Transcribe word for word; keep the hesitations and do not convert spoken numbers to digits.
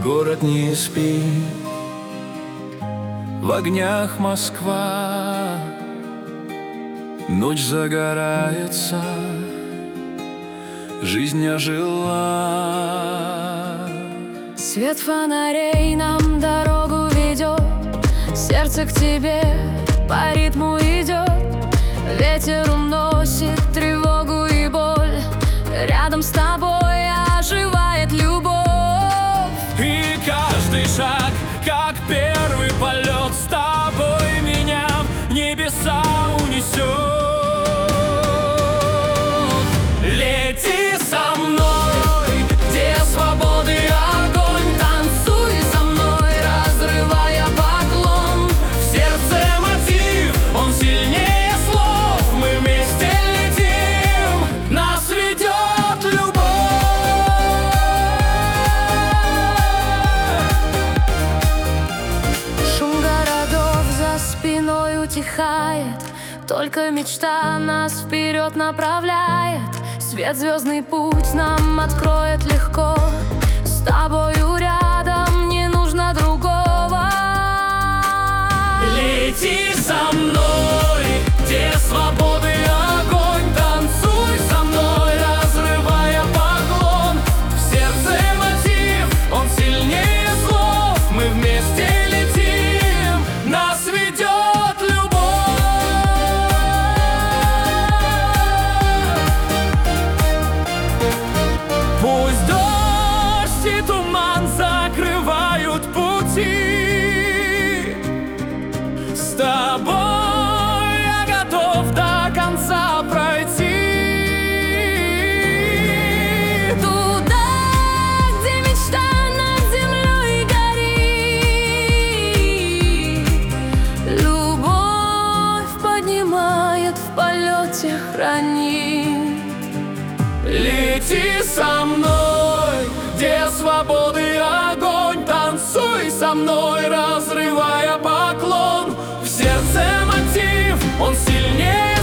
город не спит, в огнях Москва. Ночь загорается, жизнь ожила. Свет фонарей нам дорогу ведет, сердце к тебе по ритму идет. Ветер уносит тревогу и боль, рядом с тобой оживает любовь. И каждый шаг, как первый полет, с тобой меня в небеса унесет. Лети со мной, где свободы огонь, танцуй со мной, разрывая поклон. В сердце мотив, он сильнее слов, мы вместе летим, нас ведет любовь. Шум городов за спиной утихает, только мечта нас вперед направляет. Свет звездный путь нам откроет легко, с тобою рядом не нужно другого. Лети со мной, где свободы огонь, танцуй со мной, разрывая поклон. В сердце мотив, он сильнее слов, мы вместе летим, нас ведет любовь. Пусть дождь и туман закрывают пути, с тобой я готов до конца пройти. Туда, где мечта над землей горит, любовь поднимает, в полете хранит. Лети со мной, где свободы огонь, танцуй со мной, разрывая поклон. В сердце мотив, он сильнее